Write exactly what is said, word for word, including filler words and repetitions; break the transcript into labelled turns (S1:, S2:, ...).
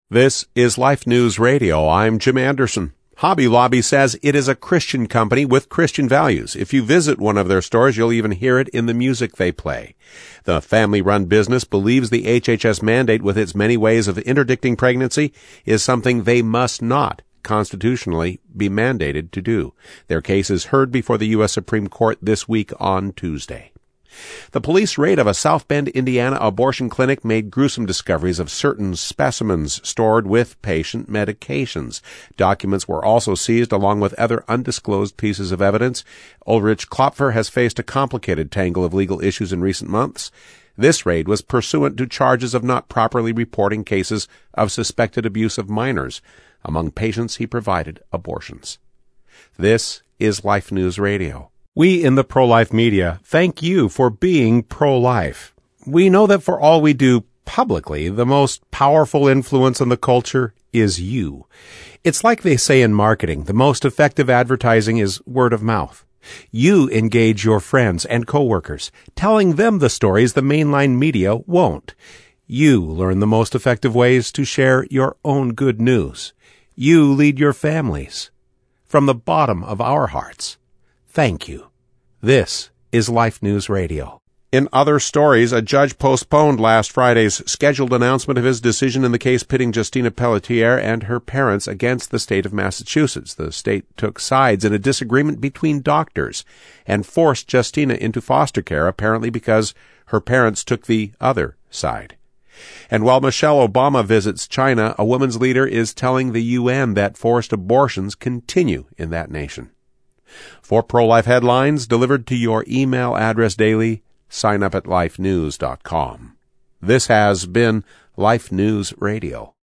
S1: This is Life News Radio. I'm Jim Anderson. Hobby Lobby says it is a Christian company with Christian values. If you visit one of their stores, you'll even hear it in the music they play. The family-run business believes the H H S mandate, with its many ways of interdicting pregnancy, is something they must not constitutionally be mandated to do. Their case is heard before the U S Supreme Court this week on Tuesday. The police raid of a South Bend, Indiana abortion clinic made gruesome discoveries of certain specimens stored with patient medications. Documents were also seized along with other undisclosed pieces of evidence. Ulrich Klopfer has faced a complicated tangle of legal issues in recent months. This raid was pursuant to charges of not properly reporting cases of suspected abuse of minors among patients he provided abortions. This is Life News Radio. We in the pro-life media thank you for being pro-life. We know that for all we do publicly, the most powerful influence on the culture is you. It's like they say in marketing, the most effective advertising is word of mouth. You engage your friends and coworkers, telling them the stories the mainline media won't. You learn the most effective ways to share your own good news. You lead your families. From the bottom of our hearts, thank you. This is Life News Radio. In other stories, a judge postponed last Friday's scheduled announcement of his decision in the case pitting Justina Pelletier and her parents against the state of Massachusetts. The state took sides in a disagreement between doctors and forced Justina into foster care, apparently because her parents took the other side. And while Michelle Obama visits China, a women's leader is telling the U N that forced abortions continue in that nation. For pro-life headlines delivered to your email address daily, sign up at life news dot com. This has been Life News Radio.